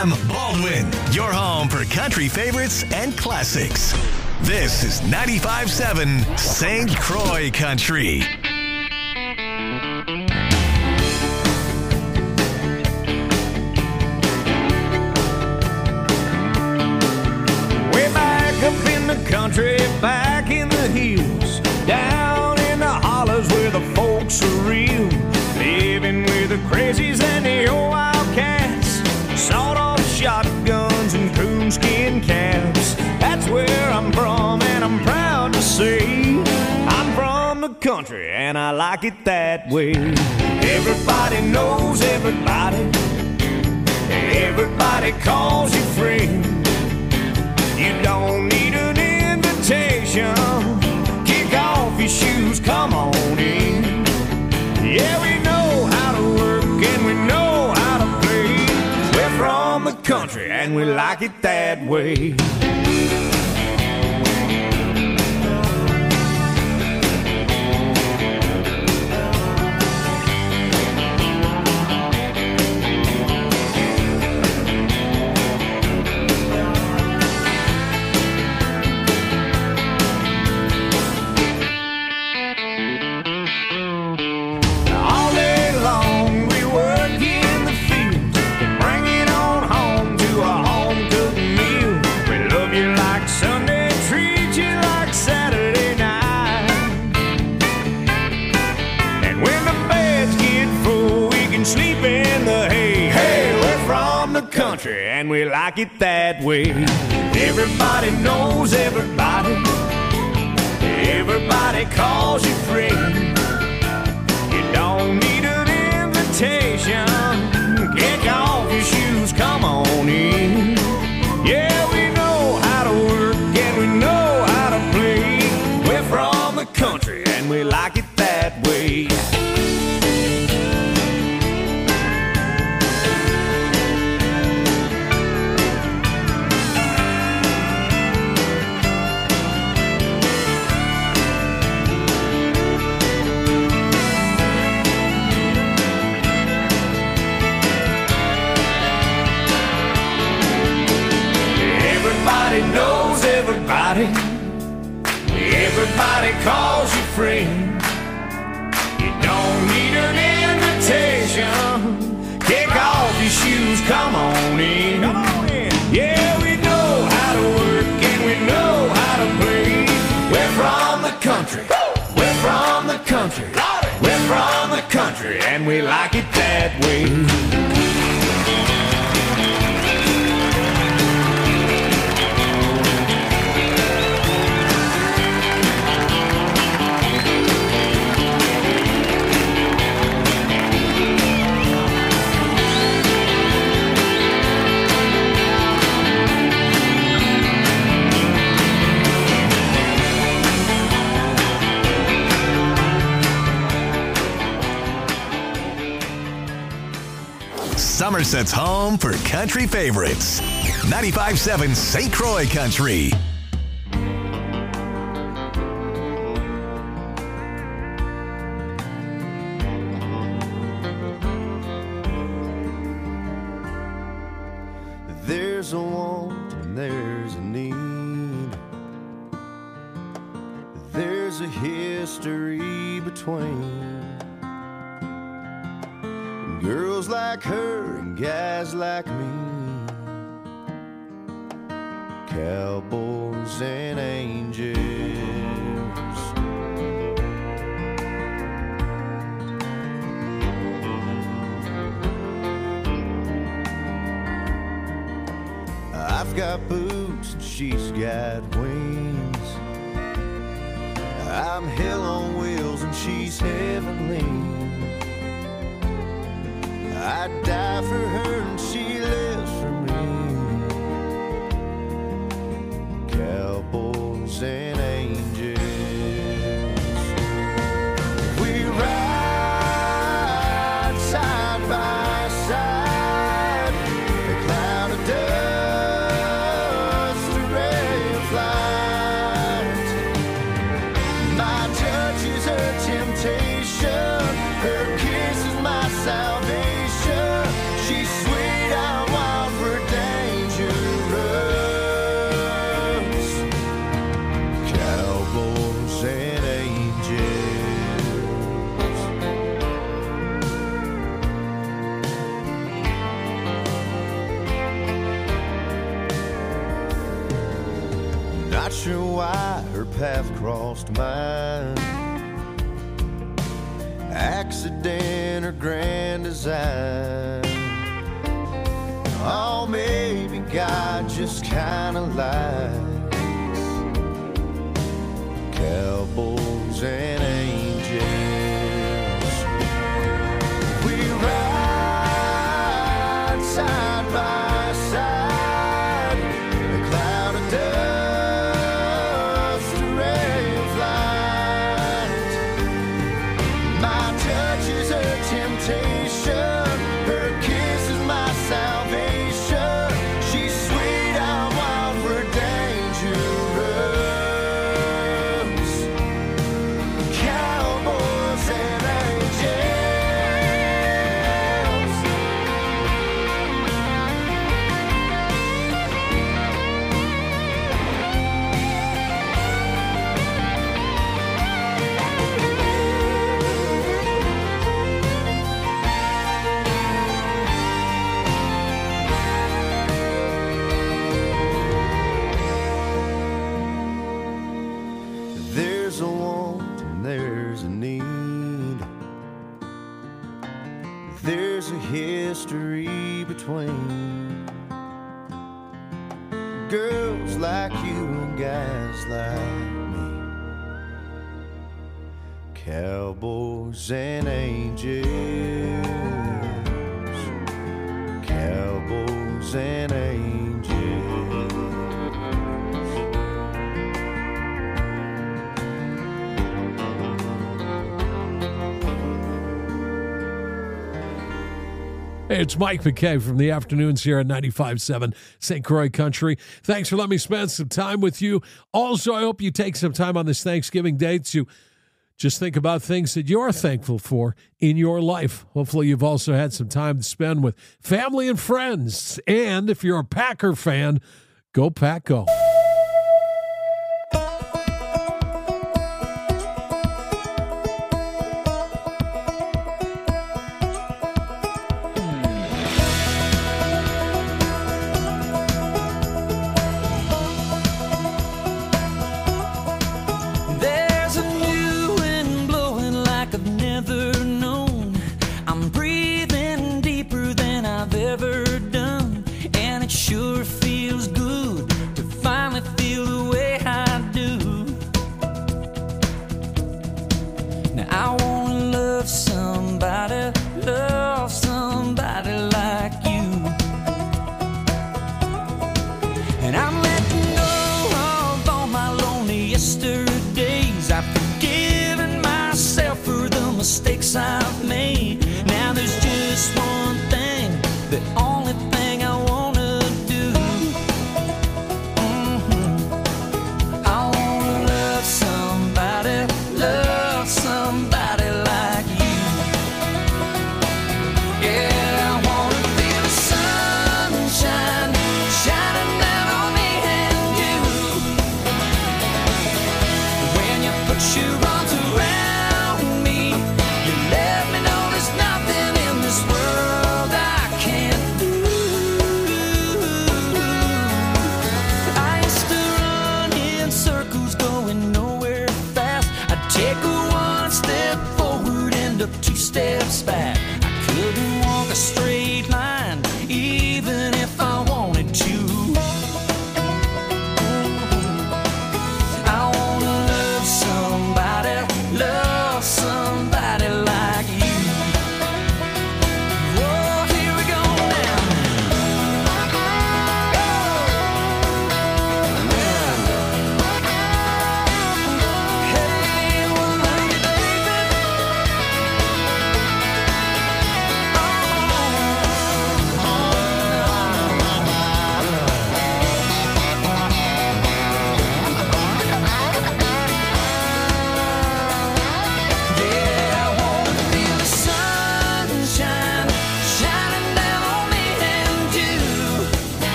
FM Baldwin, your home for country favorites and classics. This is 95.7 St. Croix Country. Way back up in the country, back in the hills, down in the hollers where the folks are real, living with the crazies and the old wildcats, sawed-off shotguns and coonskin caps. That's where I'm from, and I'm proud to say I'm from the country, and I like it that way. Everybody knows everybody, everybody calls you friend. You don't need an invitation. Kick off your shoes, come on in. Yeah, we know how to work and we know how to play. We're from the country and we like it that way. And we like it that way. Everybody knows everybody, everybody calls you friend. You don't need an invitation. Kick off your shoes, come on in. Yeah, we know how to work and we know how to play. We're from the country and we like it that way. Knows everybody, everybody calls you friend. You don't need an invitation. Kick off your shoes, come on in. Come on in. Yeah, we know how to work and we know how to play. We're from the country, we're from the country, we're from the country, and we like it that way. Somerset's home for country favorites. 95.7 St. Croix Country. There's a want and there's a need. There's a history between girls like her and guys like me, cowboys and angels. I've got boots and she's got wings. I'm hell on wheels and she's heavenly. I'd die for her and she lives for me. Cowboys and angels. We ride side by side. A cloud of dust, a ray of light. My touch is her temptation. Her kiss is my salvation. She's sweet, I want sure why her path crossed mine. Accident or grand design. Oh, maybe God just kinda lied. Cowboys and angels, we ride side by side. A cloud of dust, a ray of light. My touch is her temptation, her kiss is my salvation. She's sweet, I'm wild, we're dangerous. Cowboys and angels. There's a want and there's a need. There's a history between girls like you and guys like me. Cowboys and angels. Cowboys and angels. Hey, it's Mike McKay from the afternoons here at 95.7 St. Croix Country. Thanks for letting me spend some time with you. Also, I hope you take some time on this Thanksgiving Day to just think about things that you're thankful for in your life. Hopefully, you've also had some time to spend with family and friends. And if you're a Packer fan, go Pack Go. There's a new wind blowing like I've never known. I'm breathing deeper than I've ever done, and it sure feels good to finally feel the way I do. Now I wanna love somebody like you. And I'm letting go of all my lonely yesterdays. I've forgiven myself for the mistakes I've made. Now there's just one thing, the only thing I wanna do.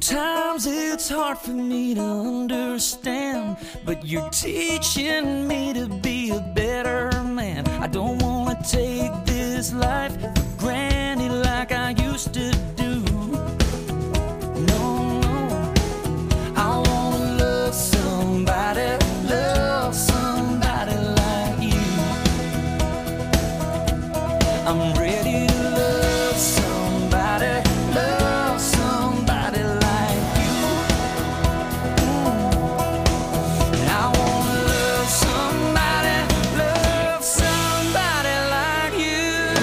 Sometimes it's hard for me to understand, but you're teaching me to be a better man. I don't wanna take this life for granted like I used to do. No, no, I wanna love somebody like you. I'm ready to love somebody like you. And I wanna love somebody like you.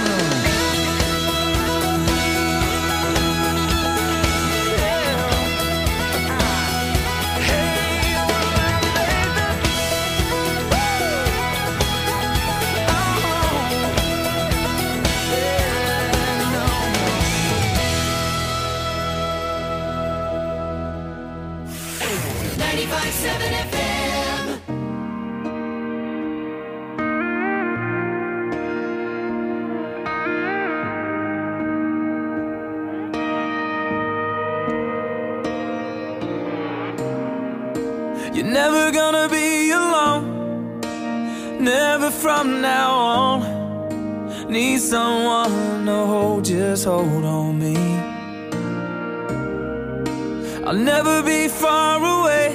You're never gonna be alone, never from now on. Need someone to hold, just hold on me. I'll never be far away,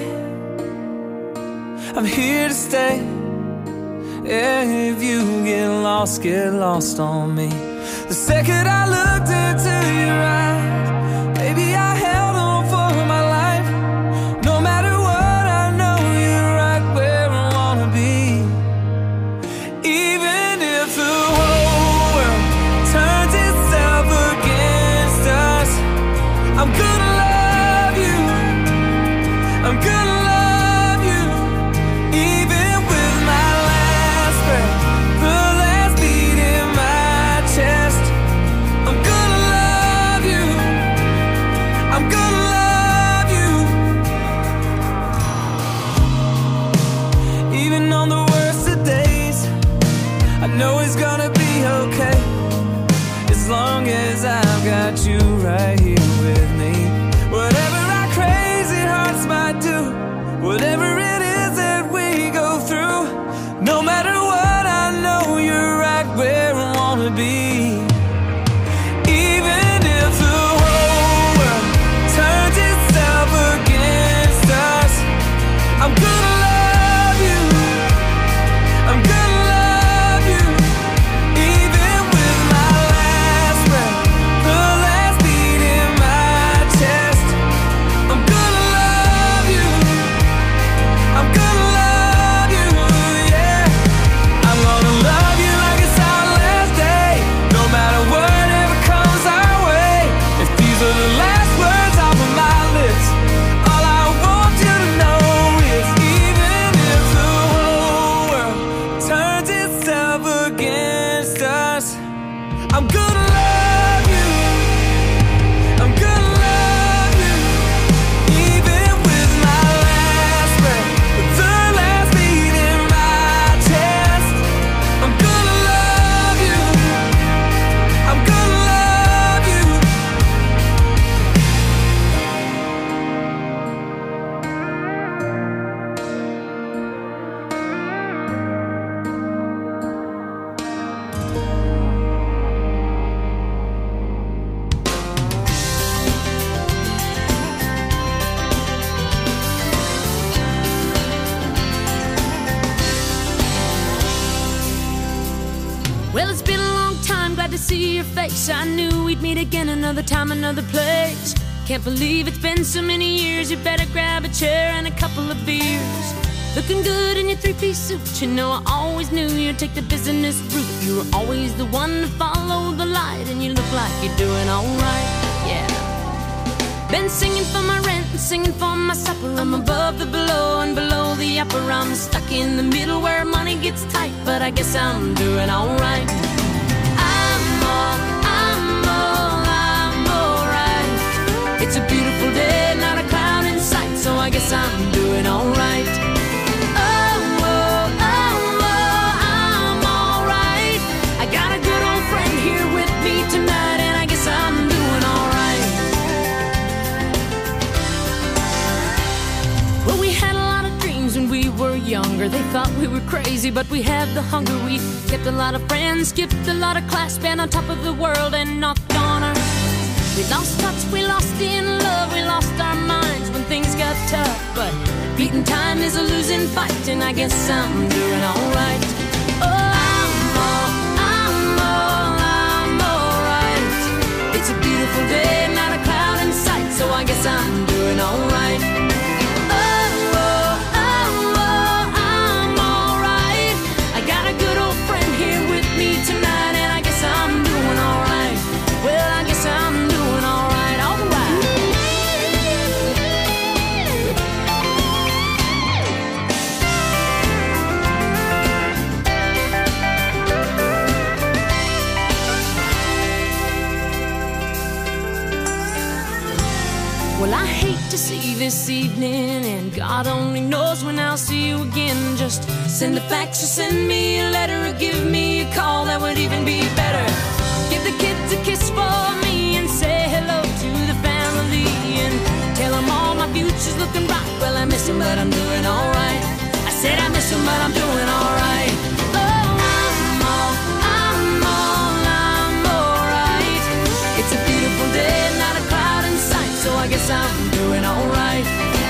I'm here to stay. Yeah, if you get lost on me. The second I looked into your eyes, baby, I held on for my life. No matter what, I know you're right where I wanna be. Even if the whole world turns itself against us, I'm gonna love you, I'm gonna love you. Even with my last breath, the last beat in my chest, I'm gonna love you, I'm gonna love you. Even on the worst of days, I know it's gonna be okay, as long as I've got you right here with me. Whatever our crazy hearts might do, whatever it is that we go through, no matter what, I know you're right where I wanna be. Even if the whole world turns itself against us, I'm gonna love you, I'm gonna love you. Even with my last breath, the last beat in my chest, I'm gonna love you, I'm gonna love you, yeah. I'm gonna love you like it's our last day, no matter whatever comes our way. If these are the last words off of my lips, all I want you to know is even if the whole world turns itself against us, I'm gonna love you, I'm gonna love you. Even with my last breath, the last beat in my chest, I'm gonna love you, I'm gonna love you. Well, it's been a long time, glad to see your face. I knew we'd meet again another time, another place. Can't believe it's been so many years. You better grab a chair and a couple of beers. Looking good in your three-piece suit. You know I always knew you'd take the business route. You were always the one to follow the light, and you look like you're doing alright, yeah. Been singing for my rent and singing for my supper. I'm above the below and below the upper. I'm stuck in the middle where money gets tight, but I guess I'm doing alright. I'm alright. It's a beautiful day, not a cloud in sight, so I guess I'm doing alright. I'm alright. I got a good old friend here with me tonight, and I guess I'm doing alright. They thought we were crazy, but we had the hunger. We kept a lot of friends, skipped a lot of class, been on top of the world and knocked on her. We lost touch, we lost in love, we lost our minds when things got tough. But beating time is a losing fight, and I guess I'm doing alright. Oh, I'm alright. It's a beautiful day, not a cloud in sight, so I guess I'm doing alright. Tonight, and I guess I'm doing alright. Well, I guess I'm doing alright, alright. Well, I hate to see this evening, and God only knows when I'll see you again. Just send a fax or send me a letter or give me a call, that would even be better. Give the kids a kiss for me and say hello to the family, and tell them all my future's looking bright. Well, I miss them, but I'm doing alright. I said I miss them, but I'm doing alright. Oh, I'm alright. It's a beautiful day, not a cloud in sight, so I guess I'm doing alright.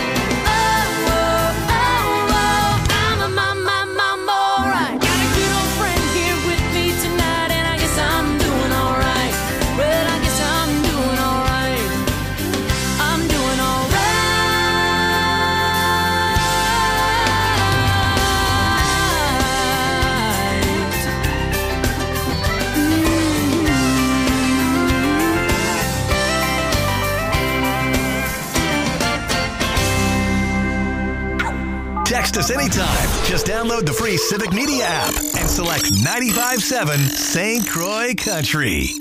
Text us anytime. Just download the free Civic Media app and select 95.7 St. Croix Country.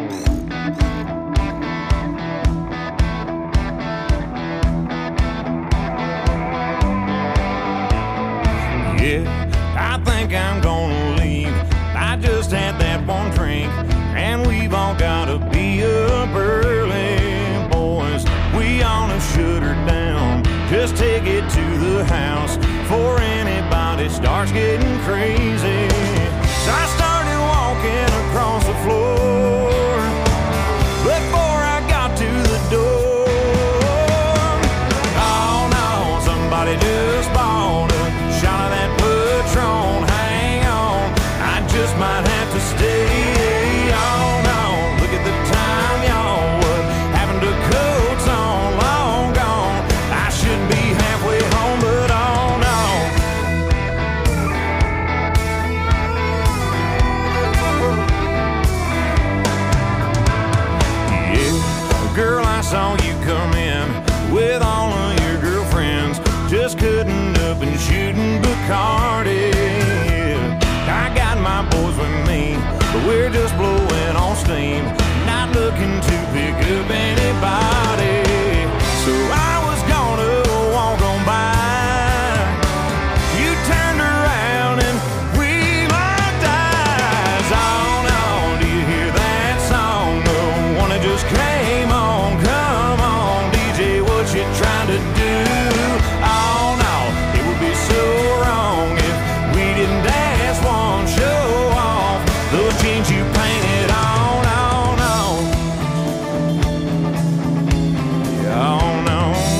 Yeah, I think I'm gonna leave. I just had that one drink, and we've all gotta be up early, boys. We ought to shut her down. Just take it to the house before anybody starts getting crazy. So I started walking across the floor before I got to the door. Oh no, somebody just bought a shot of that Patron. Hang on, I just might have to stay. Oh no, look at the time, y'all. What happened to coats on? Long gone. I should be halfway home, but oh no. Yeah, girl, I saw you come in with all of your girlfriends, just cutting up and shooting Bacardi. I got my boys with me, but we're just blowing on steam, not looking to pick up anybody. So I was gonna walk on by. You turned around and we locked eyes. Oh no, do you hear that song? The one that just came on. Come on, DJ, what you trying to do? Oh no, it would be so wrong if we didn't dance one, show off those jeans you painted on. Oh no, yeah, oh no.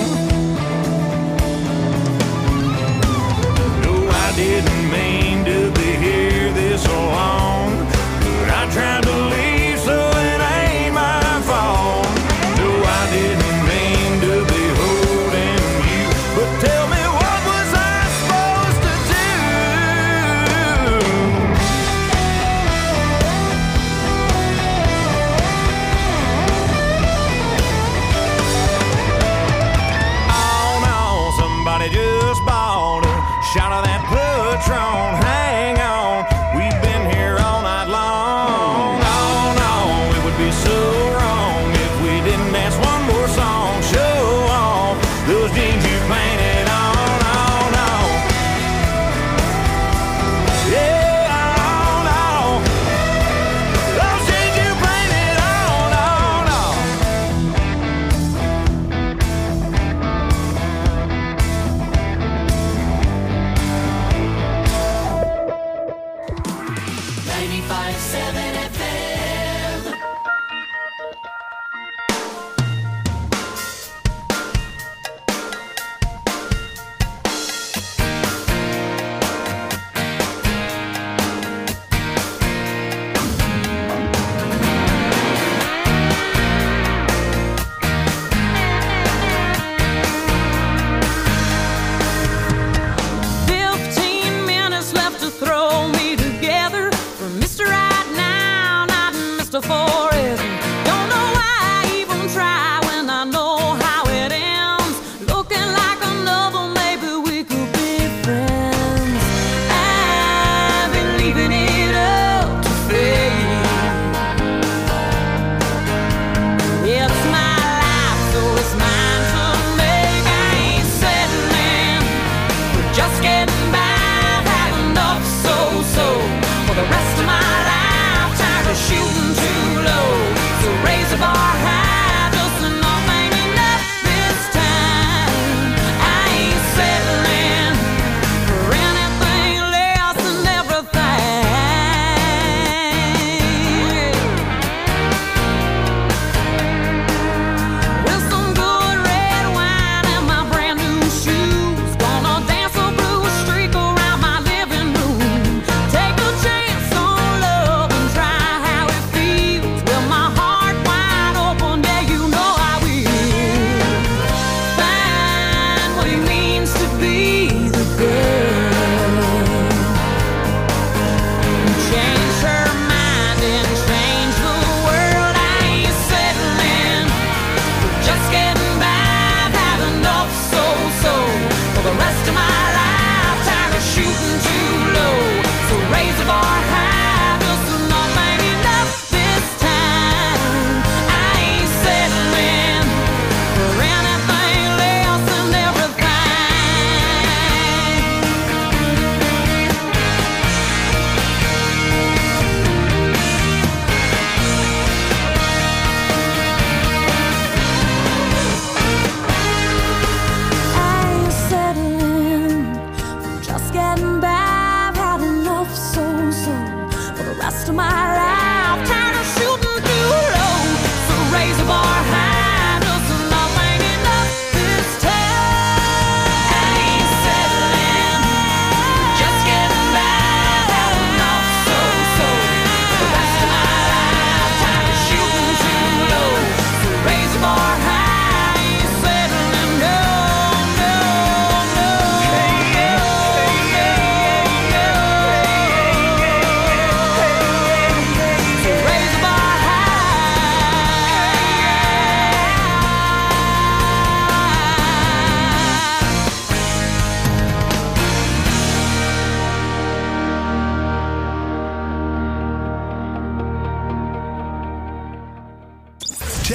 No, I didn't mean to be here this long, but I tried to leave, so it ain't my fault. No, I didn't mean to be holding you, but tell me, what was I supposed to do? Oh no, somebody just bought a shot of that Patron. Hang on, we've been here all night long. Oh no, it would be so wrong if we didn't dance one more song. Show off those jeans you painted on. Oh no, yeah, oh no, those jeans you painted on. Oh no.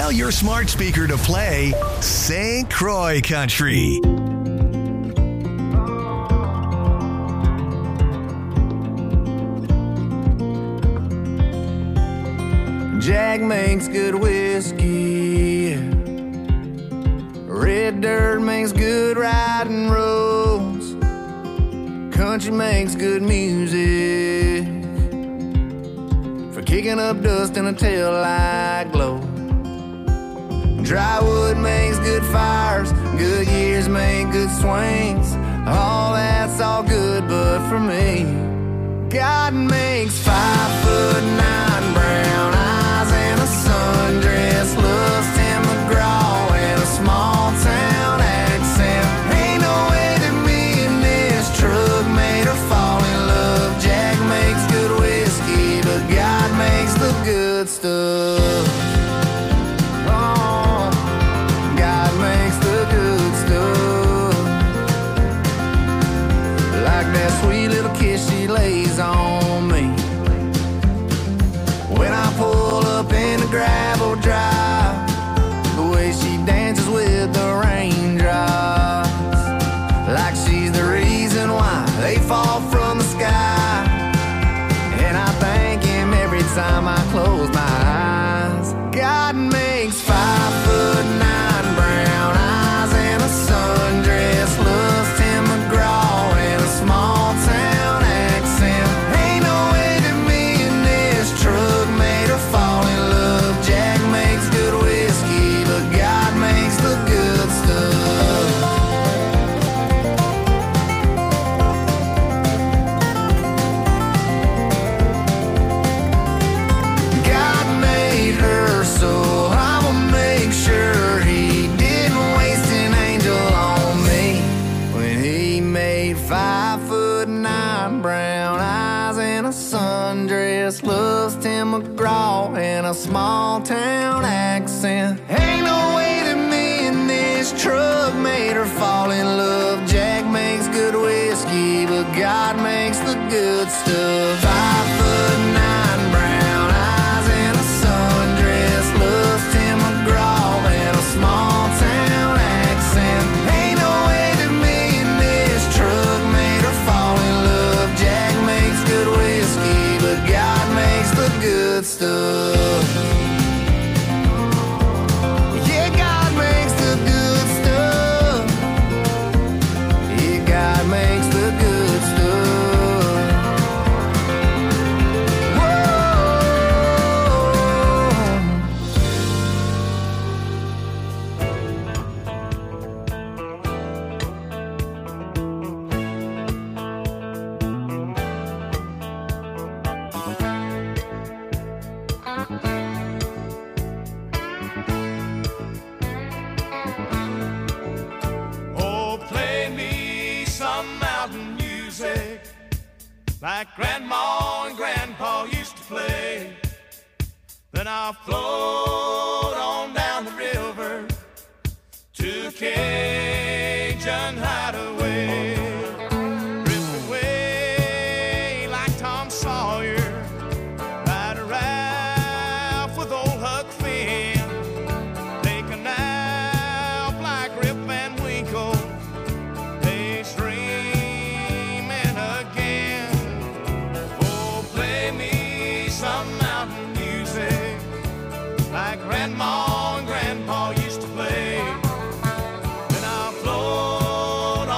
Tell your smart speaker to play St. Croix Country. Jack makes good whiskey. Red dirt makes good riding roads. Country makes good music for kicking up dust in a taillight glow. Dry wood makes good fires. Good years make good swings. All that's all good, but for me, God makes 5'9" brown eyes and a sundress, loves Tim McGraw and a small town accent. Ain't no way that me and this truck made her fall in love. Jack makes good whiskey, but God makes the good stuff. Oh, God makes the good stuff. Like that sweet little kiss she lays on me when I pull up in the gravel drive, the way she dances with the raindrops, like she's the reason why they fall from the sky. And I thank him every time I close my eyes. God makes 5'9" brown eyes and a sundress, loves Tim McGraw and a small town accent. Ain't no way that me and this truck made her fall in love. Jack makes good whiskey, but God makes the good stuff. God made her, so I'ma make sure he didn't waste an angel on me when he made 5'9" brown eyes and a sundress, loves Tim McGraw and a small town accent. Ain't no way that me and this truck made her fall in love. Jack makes good whiskey, but God makes the good stuff. 5'9" brown eyes and a sundress, loves Tim McGraw and a small town accent. Ain't no way that me and this truck made her fall in love. Jack makes good whiskey, but God makes the good stuff. Yeah, God makes the good stuff. Yeah, God makes the good stuff. Oh, play me some mountain music like Grandma and Grandpa used to play. Then I'll float on down the river to a Cajun hideaway. Drift away like Tom Sawyer, ride a raft with old Huck Finn. Take a nap like Rip Van Winkle, daydreaming again. Oh, play me some mountain music like Grandma and Grandpa used to play. Then I'll float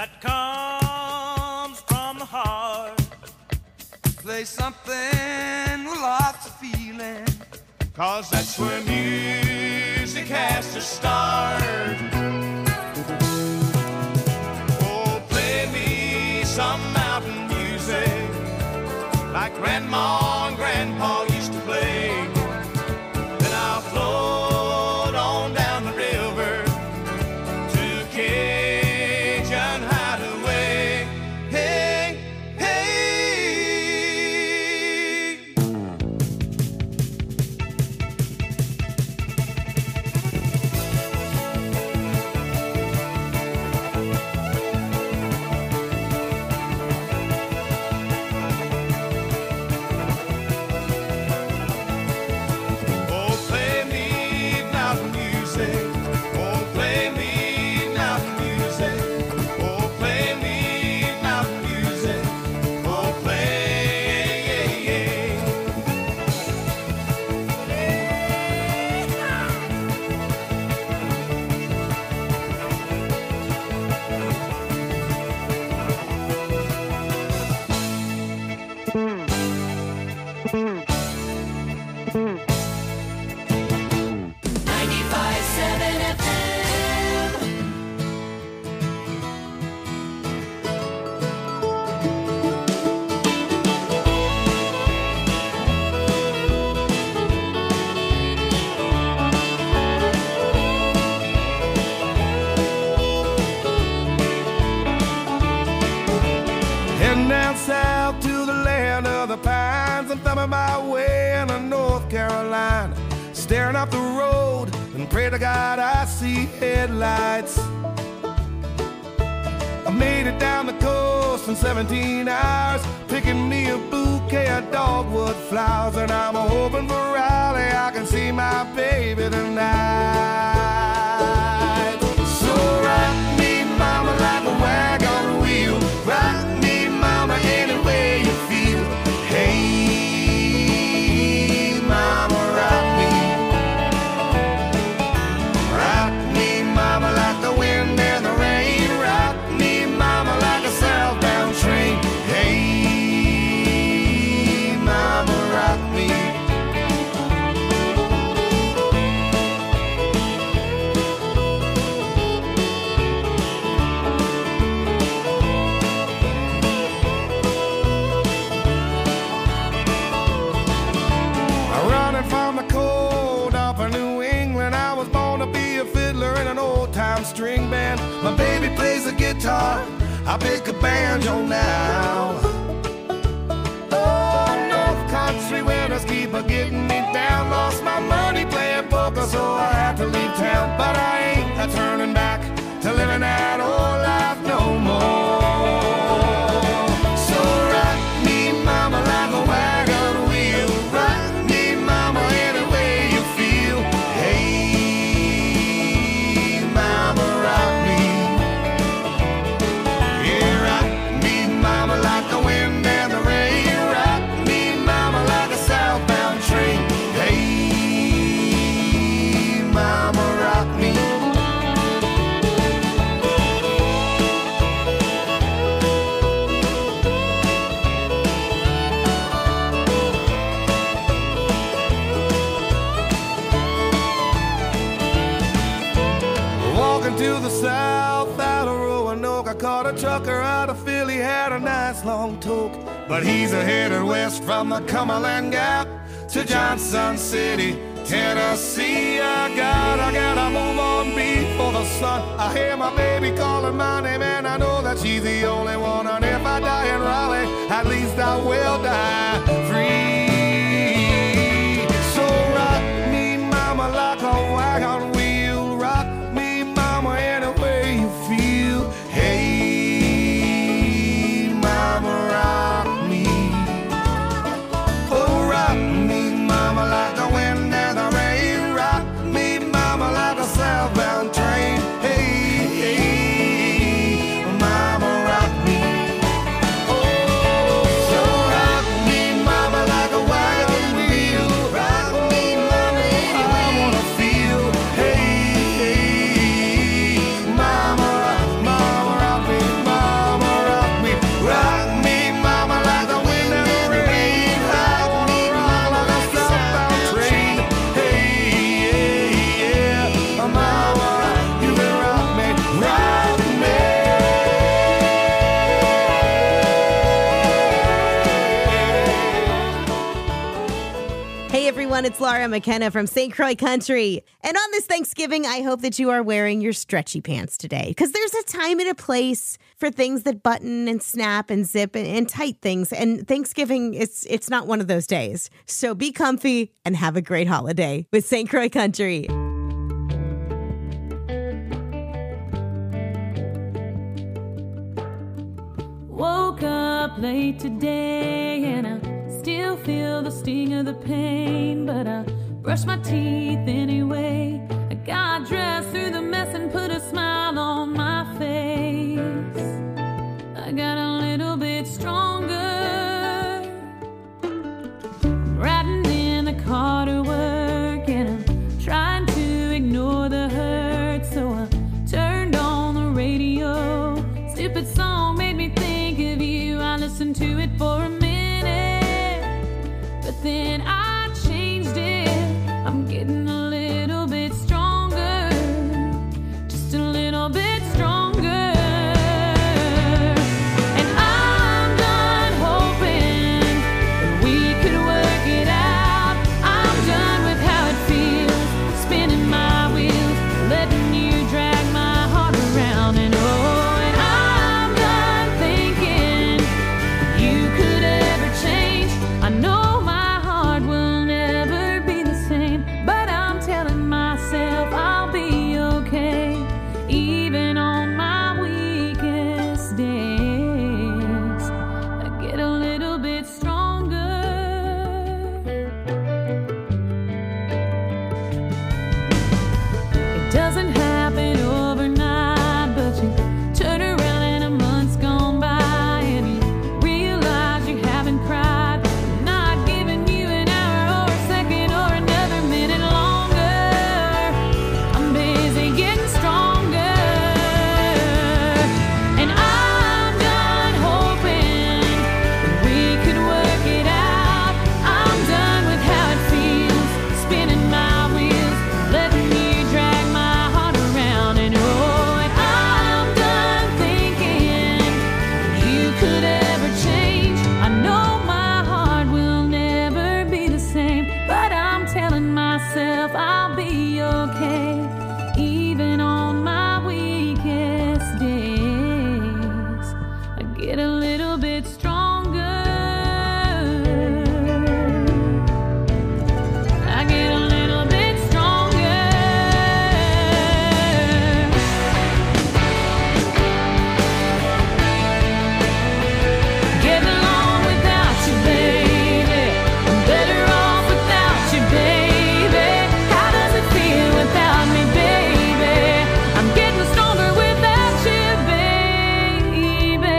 that comes from the heart. Play something with lots of feeling, 'cause that's where music has to start. Oh, play me some mountain music like Grandma and Grandpa used to play. Then I'll float on down the river to Cajun Hideaway. Hey, hey. Oh, play me mountain music. Oh, play me mountain music. Oh, play me mountain music. Oh, play. Heading down south to the land of the pines. I'm thumbing my way into North Carolina, staring up the road and pray to God I see headlights. I made it down the coast in 17 hours, picking me a bouquet of dogwood flowers, and I'm hoping for Raleigh I can see my baby tonight. So rock me, mama, like a wagon wheel. Rock me, mama, any way you feel. Hey, mama, rock me. Rock me, mama, like the wind and the rain. Rock me, mama, like a southbound train. Hey, mama, rock me. Running from the cold up in New England, I was born to be a fiddler in an old-time string band. My baby plays the guitar, I pick a banjo now. Oh, North Country winters keep getting me down. Lost my money playing poker, so I had to leave town. But I ain't turning back to living that old life no more. So rock me, mama, like a wagon wheel. Rock me, mama, any way you feel. Hey, mama, rock me. Yeah, rock me, mama, like the wind and the rain. Rock me, mama, like a southbound train. Hey, mama, rock me. Walking to the south out of Roanoke, I caught a trucker out of Philly, had a nice long toke. But he's headed west from the Cumberland Gap to Johnson City, Tennessee. I gotta move on before the sun. I hear my baby calling my name, and I know that she's the only one. And if I die in Raleigh, at least I will die free. So rock me, mama, like a wagon wheel. Rock me, mama, any way you feel. Hey, mama, rock me. Oh, rock me, mama, like the wind and the rain. Rock me, mama, like a southbound train. Hey, hey, mama, rock me. Oh, so rock me, mama, like a Hey everyone, it's Laura McKenna from St. Croix Country. And on this Thanksgiving, I hope that you are wearing your stretchy pants today, because there's a time and a place for things that button and snap and zip and tight things. And Thanksgiving, it's not one of those days. So be comfy and have a great holiday with St. Croix Country. Woke up late today and I still feel the sting of the pain, but I brushed my teeth anyway. I got dressed through the mess and put a smile on my face. I got a little bit stronger. I'm riding in the car to work and I'm trying to ignore the hurt, so I turned on the radio. Stupid song made me think of you. I listened to it for a minute, but then I changed it. I'm getting a little bit stronger, just a little bit stronger. And I'm done hoping that we could work it out. I'm done with how it feels, spinning my wheels, letting you drag my heart around. And oh, and I'm done thinking you could ever change. I know my heart will never be the same, but I'm telling myself I'll be okay, even on my weakest days. I get a little bit stronger. It doesn't happen overnight, but you turn around and a month's gone by and you realize you haven't cried. I'm not giving you an hour or a second or another minute longer. I'm busy getting stronger. And I'm done hoping that we could work it out. I'm done with how it feels, spinning my wheels, letting you drag my heart around. And oh, and I'm done thinking you could ever change. I know my heart will never be the same, but I'm telling myself I'll be okay, even on my weakest days. I get a little bit stronger. I get a little bit stronger. Get along without you, baby. I'm better off without you, baby. How does it feel without me, baby? I'm getting stronger without you, baby.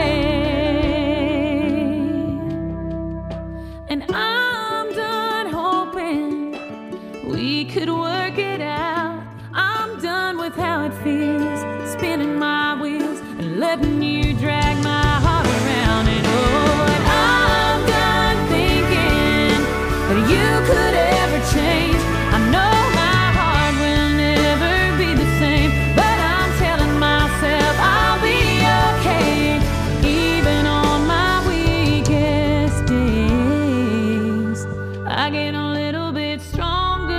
And I'm done hoping we could work it out. I'm done with how it feels, spinning my wheels and letting you drag my heart around. And oh, and I'm done thinking that you could ever change. I know my heart will never be the same, but I'm telling myself I'll be okay, even on my weakest days. I get a little bit stronger.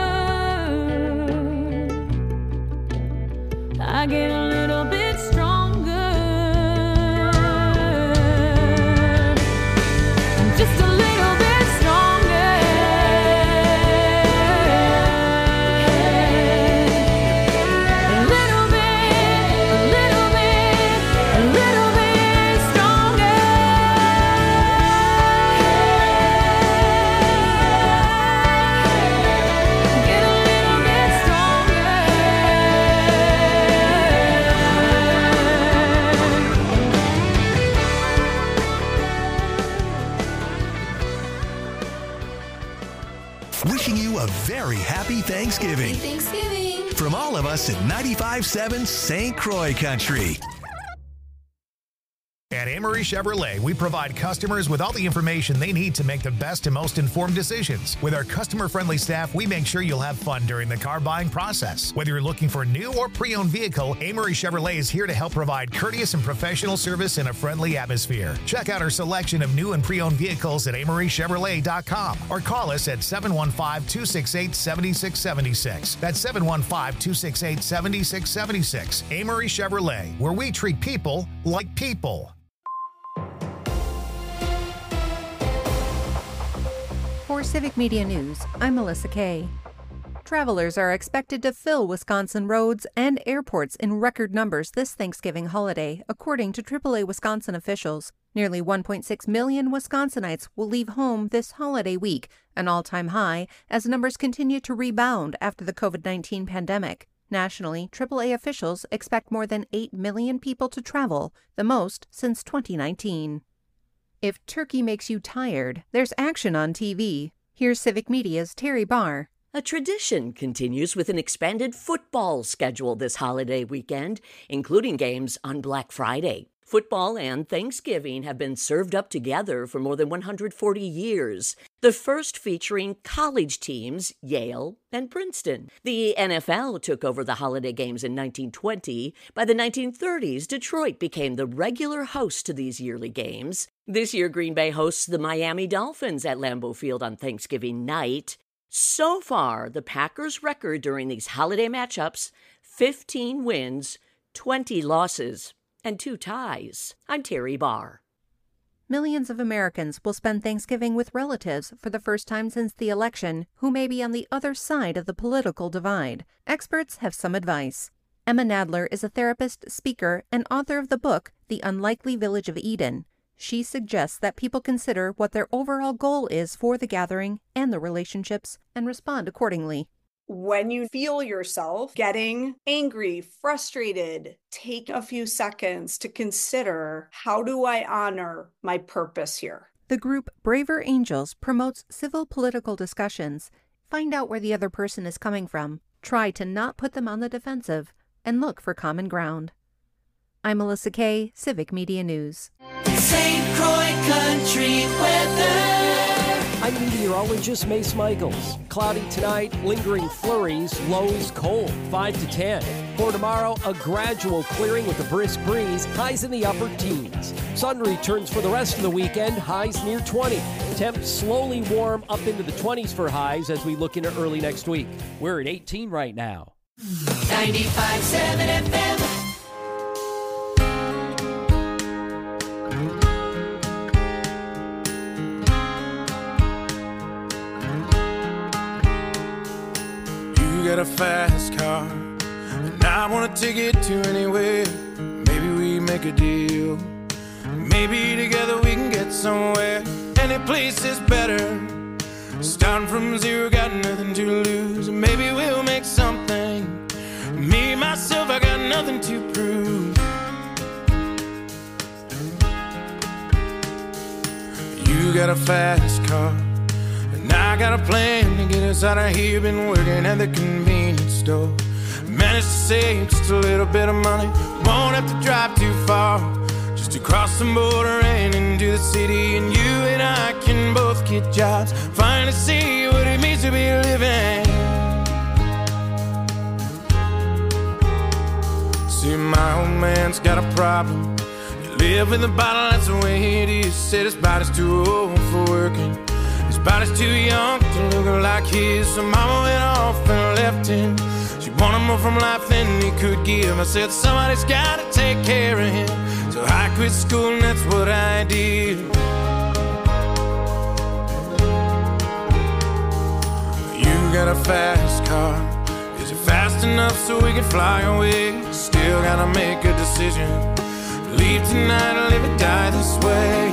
I get a little bit stronger. Just a little bit stronger. A little bit, a little bit, a little bit stronger. Get a little bit stronger. Wishing you a very happy Thanksgiving. From all of us at 95.7 St. Croix Country. At Amory Chevrolet, we provide customers with all the information they need to make the best and most informed decisions. With our customer-friendly staff, we make sure you'll have fun during the car buying process. Whether you're looking for a new or pre-owned vehicle, Amory Chevrolet is here to help provide courteous and professional service in a friendly atmosphere. Check out our selection of new and pre-owned vehicles at amorychevrolet.com or call us at 715-268-7676. That's 715-268-7676. Amory Chevrolet, where we treat people like people. For Civic Media News, I'm Melissa Kay. Travelers are expected to fill Wisconsin roads and airports in record numbers this Thanksgiving holiday, according to AAA Wisconsin officials. Nearly 1.6 million Wisconsinites will leave home this holiday week, an all-time high, as numbers continue to rebound after the COVID-19 pandemic. Nationally, AAA officials expect more than 8 million people to travel, the most since 2019. If turkey makes you tired, there's action on TV. Here's Civic Media's Terry Barr. A tradition continues with an expanded football schedule this holiday weekend, including games on Black Friday. Football and Thanksgiving have been served up together for more than 140 years, the first featuring college teams, Yale and Princeton. The NFL took over the holiday games in 1920. By the 1930s, Detroit became the regular host to these yearly games. This year, Green Bay hosts the Miami Dolphins at Lambeau Field on Thanksgiving night. So far, the Packers' record during these holiday matchups, 15 wins, 20 losses, and 2 ties. I'm Terry Barr. Millions of Americans will spend Thanksgiving with relatives for the first time since the election who may be on the other side of the political divide. Experts have some advice. Emma Nadler is a therapist, speaker, and author of the book, The Unlikely Village of Eden. She suggests that people consider what their overall goal is for the gathering and the relationships and respond accordingly. When you feel yourself getting angry, frustrated, take a few seconds to consider, how do I honor my purpose here? The group Braver Angels promotes civil political discussions. Find out where the other person is coming from, try to not put them on the defensive, and look for common ground. I'm Melissa Kay, Civic Media News. St. Croix Country weather. I'm meteorologist Mace Michaels. Cloudy tonight, lingering flurries, lows cold, 5 to 10. For tomorrow, a gradual clearing with a brisk breeze, highs in the upper teens. Sun returns for the rest of the weekend, highs near 20. Temps slowly warm up into the 20s for highs as we look into early next week. We're at 18 right now. 95.7 FM. Got a fast car, and I wanna take it to anywhere. Maybe we make a deal. Maybe together we can get somewhere. Any place is better. Starting from zero, got nothing to lose. Maybe we'll make something. Me, myself, I got nothing to prove. You got a fast car, and I got a plan to get us out of here. Been working at the convenience store. Managed to save just a little bit of money. Won't have to drive too far, just to cross the border and into the city. And you and I can both get jobs, finally see what it means to be living. See, my old man's got a problem. You live in the bottle, that's the way it is. Said his body's too old for working. His body's too young to look like his. So mama went off and left him. She wanted more from life than he could give. I said somebody's gotta take care of him. So I quit school and that's what I did. You got a fast car. Is it fast enough so we can fly away? Still gotta make a decision. Leave tonight or live or die this way.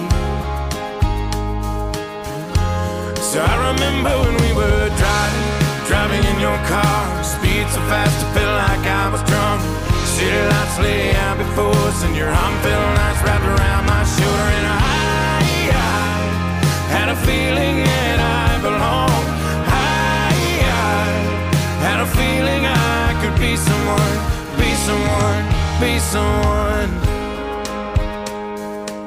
So I remember when we were driving in your car. Speed so fast I felt like I was drunk. City lights lay out before us and your arm felt nice wrapped around my shoulder. And I had a feeling that I belonged. I had a feeling I could be someone, be someone, be someone.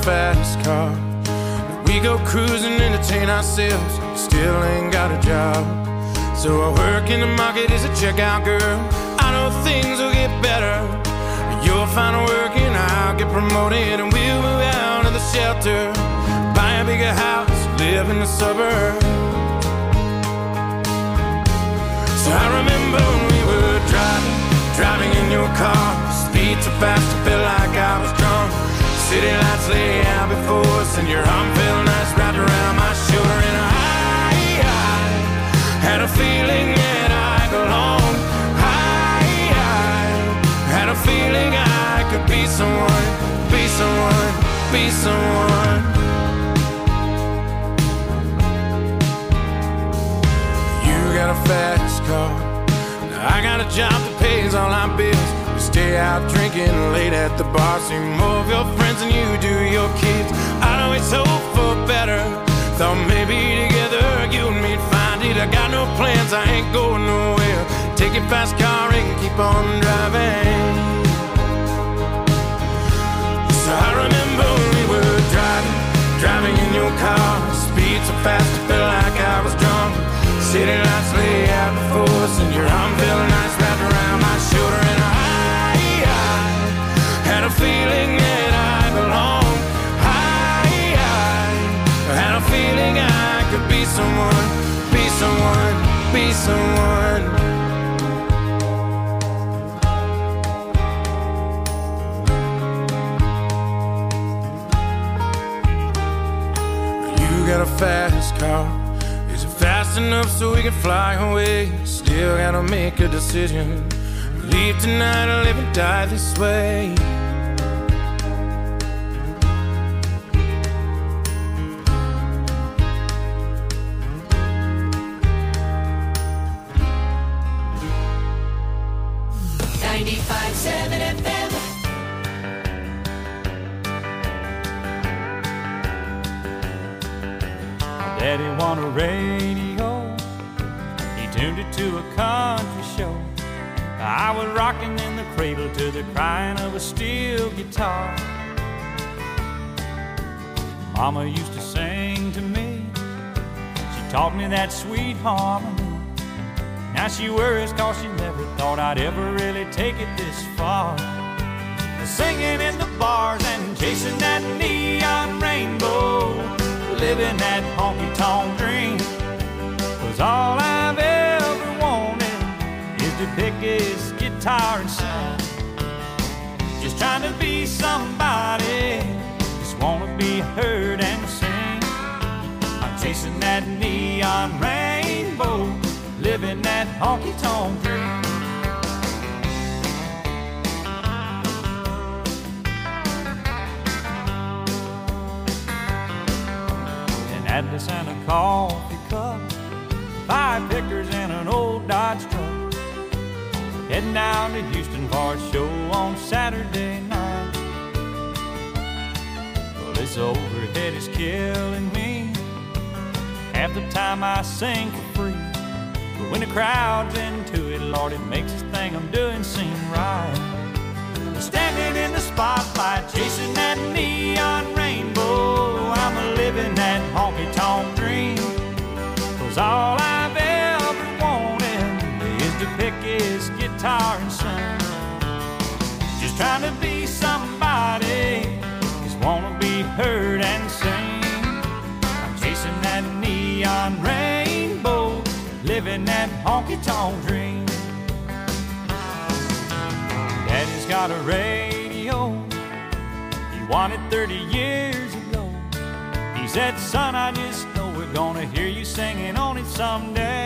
fast car. We go cruising, entertain ourselves, still ain't got a job. So I work in the market as a checkout girl. I know things will get better. You'll find work and I'll get promoted, and we'll move out of the shelter, buy a bigger house, live in the suburbs. So I remember when we were driving in your car. Speed so fast, I felt like I was drunk. City lights lay out before us, and your arm felt nice wrapped around my shoulder. And I had a feeling that I belonged. I had a feeling I could be someone, be someone, be someone. You got a fast car, I got a job that pays all our bills. We stay out drinking late at the bar, see more of your friends than you do your kids. I'd always hope for better, thought maybe together you and me'd find it. I got no plans, I ain't going nowhere. Take your fast car and keep on driving. So I remember when we were driving in your car. Speed so fast, I felt like I was drunk. City lights lay out before us, and your arm felt nice wrapped around my shoulder. And I had a feeling that I belonged. I had a feeling I could be someone, be someone, be someone. You got a fast car. Is it fast enough so we can fly away? Still gotta make a decision. Leave tonight or live and die this way. Daddy won a radio, he tuned it to a country show. I was rocking in the cradle to the crying of a steel guitar. Mama used to sing to me, she taught me that sweet harmony. Now she worries cause she never thought I'd ever really take it this far. Singing in the bars and chasing that neon rainbow, living that honky-tonk dream. 'Cause all I've ever wanted is to pick his guitar and sing. Just trying to be somebody, just wanna be heard and sing. I'm chasing that neon rainbow, living that honky-tonk dream. Atlas and a coffee cup, 5 pickers and an old Dodge truck. Heading down to Houston for a show on Saturday night. Well, this overhead is killing me. Half the time I sing for free, but when the crowd's into it, Lord, it makes this thing I'm doing seem right. Standing in the spotlight, chasing that neon rainbow, I'm a living that honky-tonk dream. 'Cause all I've ever wanted is to pick his guitar and sing. Just trying to be somebody, just wanna be heard and sing. I'm chasing that neon rainbow, living that honky-tonk dream. Daddy's got a radio, he won it 30 years ago. He said, son, I just know we're gonna hear you singing on it someday.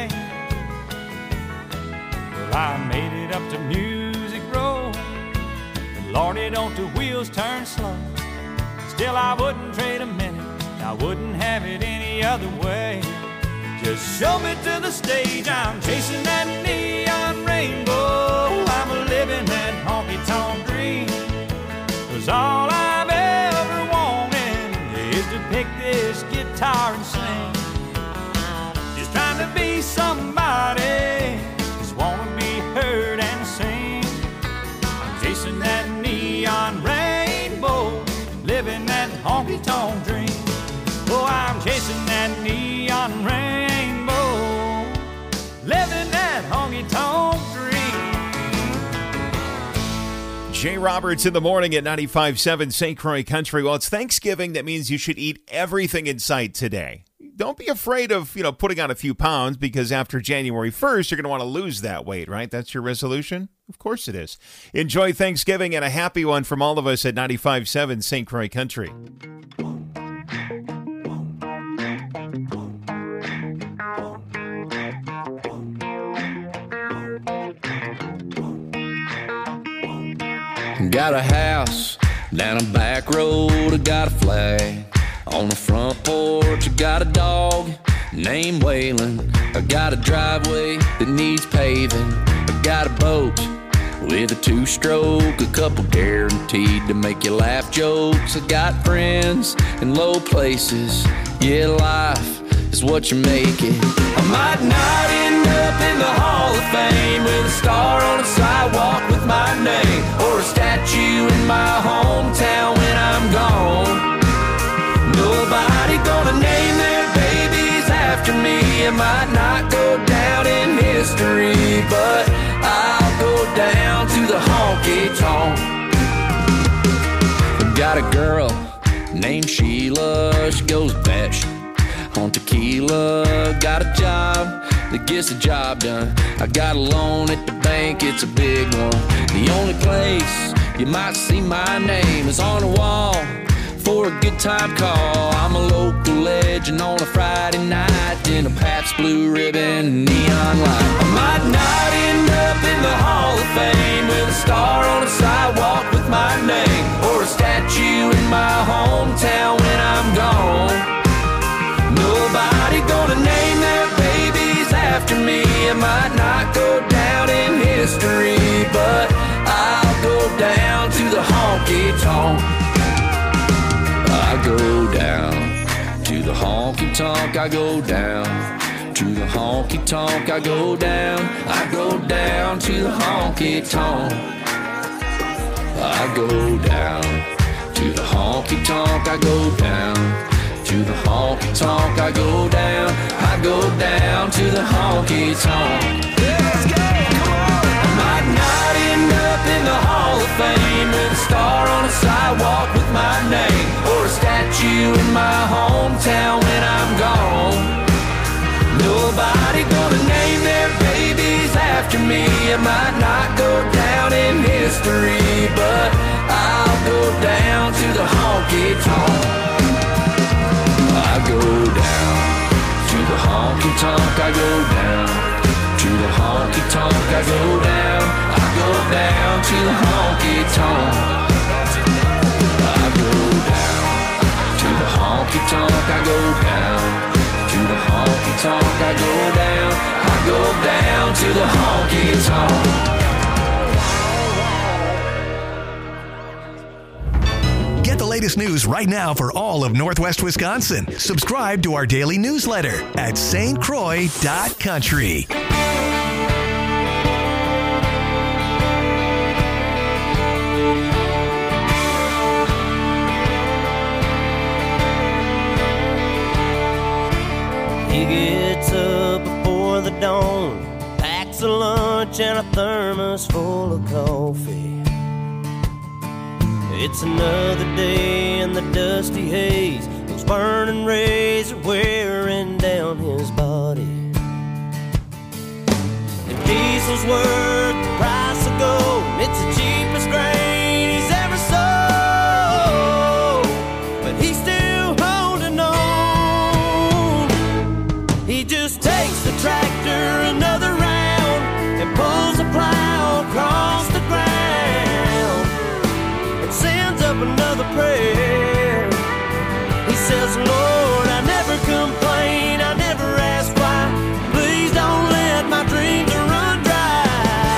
Well, I made it up to Music Row, but Lordy, don't the wheels turn slow. Still, I wouldn't trade a minute, I wouldn't have it any other way. Just show me to the stage, I'm chasing that neon rainbow, I'm a living that honky-tonk dream. 'Cause all I've ever wanted is to pick this guitar and sing. Just trying to be somebody, just wanna be heard and sing. I'm chasing that neon rainbow, living that honky chasing that neon rainbow, living that honky-tonk dream. Jay Roberts in the morning at 95.7 St. Croix Country. Well, it's Thanksgiving. That means you should eat everything in sight today. Don't be afraid of, putting on a few pounds, because after January 1st, you're going to want to lose that weight, right? That's your resolution? Of course it is. Enjoy Thanksgiving, and a happy one from all of us at 95.7 St. Croix Country. Got a house down a back road, I got a flag on the front porch. I got a dog named Waylon. I got a driveway that needs paving. I got a boat with a two-stroke, a couple guaranteed to make you laugh jokes. I got friends in low places. Yeah, life is what you make it. I might not end up in the Hall of Fame with a star on the sidewalk with my name, or a statue in my hometown when I'm gone. Nobody gonna name their babies after me. It might not go down in history, but I'll go down to the honky-tonk. Got a girl named Sheila, she goes best on tequila. Got a job that gets the job done. I got a loan at the bank, it's a big one. The only place you might see my name is on the wall for a good time call. I'm a local legend on a Friday night in a Pabst Blue Ribbon and neon light. I might not end up in the Hall of Fame with a star on the sidewalk with my name, or a statue in my hometown when I'm gone. Nobody gonna name their babies after me. It might not go down in history, but I'll go down to the honky-tonk. I go down to the honky-tonk. I go down to the honky-tonk. I go down. I go down to the honky-tonk. I go down to the honky-tonk. I go down to the honky-tonk. I go down. I go down to the honky-tonk. Let's go! Come on! I might not end up in the Hall of Fame with a star on the sidewalk with my name, or a statue in my hometown when I'm gone. Nobody gonna name their babies after me. It might not go down in history, but I'll go down to the honky-tonk. I go down to the honky-tonk. I go down to the honky-tonk. I go down. I go down to the honky-tonk. I go down to the honky-tonk. I go down to the honky-tonk. I go down. I go down to the honky-tonk. Get the latest news right now for all of Northwest Wisconsin. Subscribe to our daily newsletter at stcroix.country. He gets up before the dawn, packs a lunch and a thermos full of coffee. It's another day in the dusty haze. Those burning rays are wearing down his body. The diesel's worth the price of gold. It's the cheapest grain he's ever sold, but he's still holding on. He just takes the tractor another round and pulls the plow across the ground. Sends up another prayer. He says, Lord, I never complain, I never ask why. Please don't let my dreams run dry.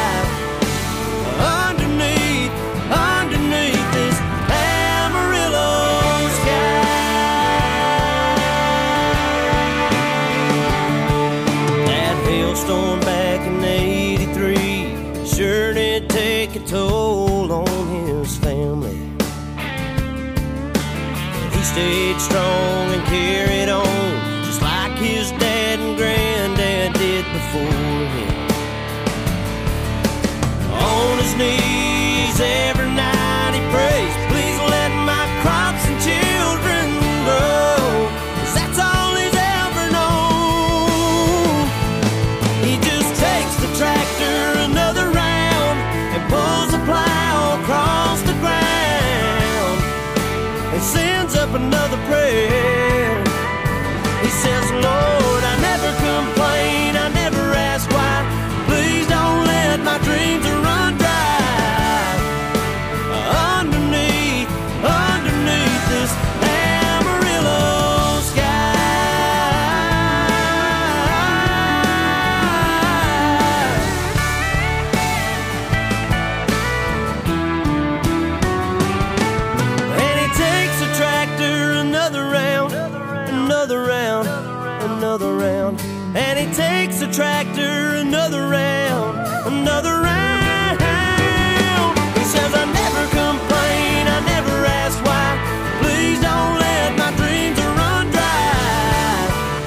another round. And he takes the tractor another round, another round. He says, I never complain, I never ask why. Please don't let my dreams run dry.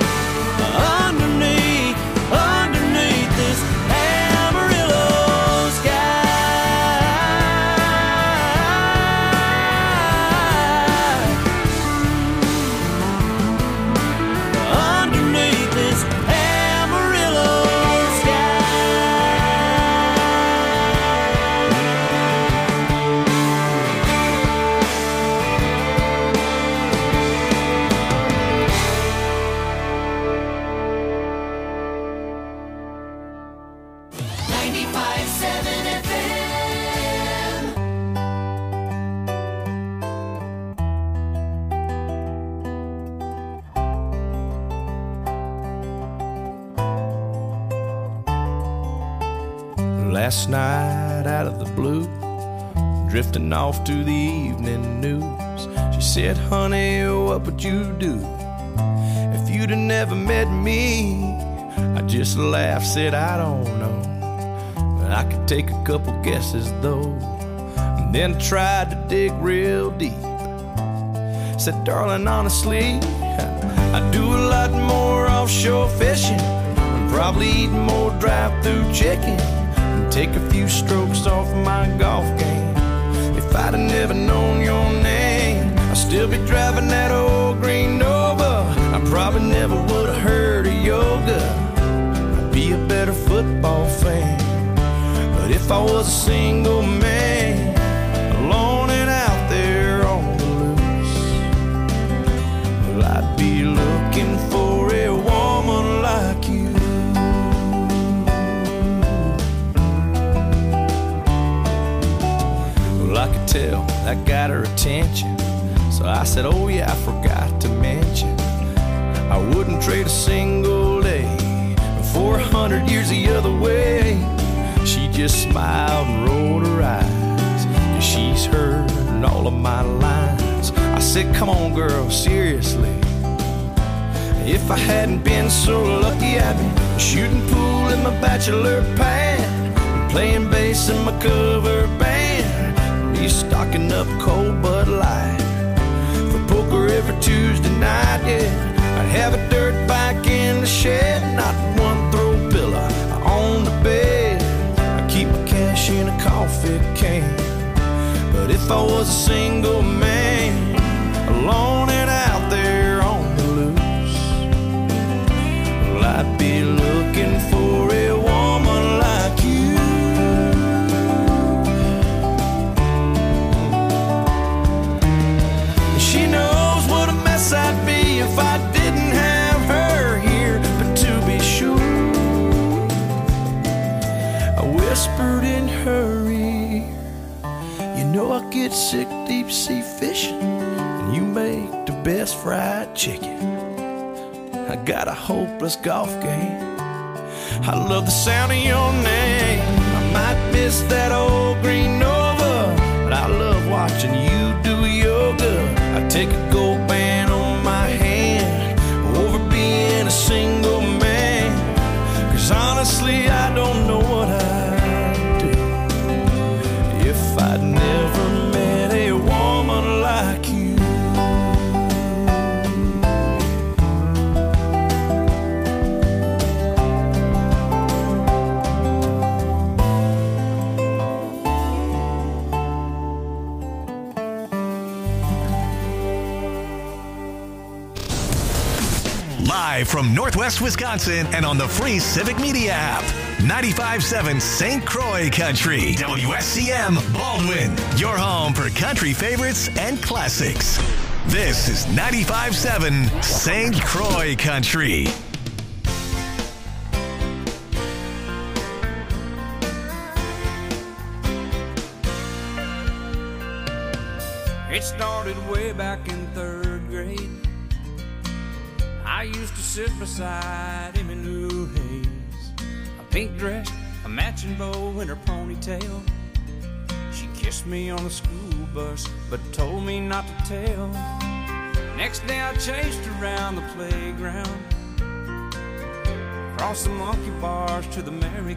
Underneath this Amarillo sky. Underneath this Amarillo Last night out of the blue, drifting off to the evening news, she said, honey, what would you do if you'd have never met me? I just laughed, said, I don't know, but I could take a couple guesses though. And then tried to dig real deep. Said, darling, honestly, I do a lot more offshore fishing, and probably eat more drive-through chicken, take a few strokes off my golf game. If I'd have never known your name, I'd still be driving that old green Nova. I probably never would have heard of yoga. I'd be a better football fan. But if I was a single man, alone and out there on the loose, well, I'd be looking for a woman like you. I could tell that got her attention, so I said, oh yeah, I forgot to mention, I wouldn't trade a single day for 100 years the other way. She just smiled and rolled her eyes, and she's heard all of my lines. I said, come on girl, seriously, if I hadn't been so lucky, I'd be shooting pool in my bachelor pad, and playing bass in my cover band. He's stocking up cold Bud Light for poker every Tuesday night, yeah. I'd have a dirt bike in the shed, not one throw pillow on the bed. I keep my cash in a coffee can. But if I was a single man, alone and out there on the loose, well, I'd be looking for a woman like you. She knows what a mess I'd be if I didn't have her here. But to be sure, I whispered in her ear, you know I get sick deep sea fishing, and you make the best fried chicken. I got a hopeless golf game, I love the sound of your name. I might miss that old green Nova, but I love watching you do yoga. I take a gold band on my hand over being a single man, 'cause honestly I don't know what I'd do if I'd never met a woman like you. Live from Northwest Wisconsin and on the free Civic Media app. 95.7 St. Croix Country. WSCM Baldwin. Your home for country favorites and classics. This is 95.7 St. Croix Country. It started way back in 3rd grade. I used to sit beside Emmy Lou Hayes, a pink dress, a matching bow, and her ponytail. She kissed me on the school bus, but told me not to tell. Next day I chased her around the playground, Across the monkey bars to the merry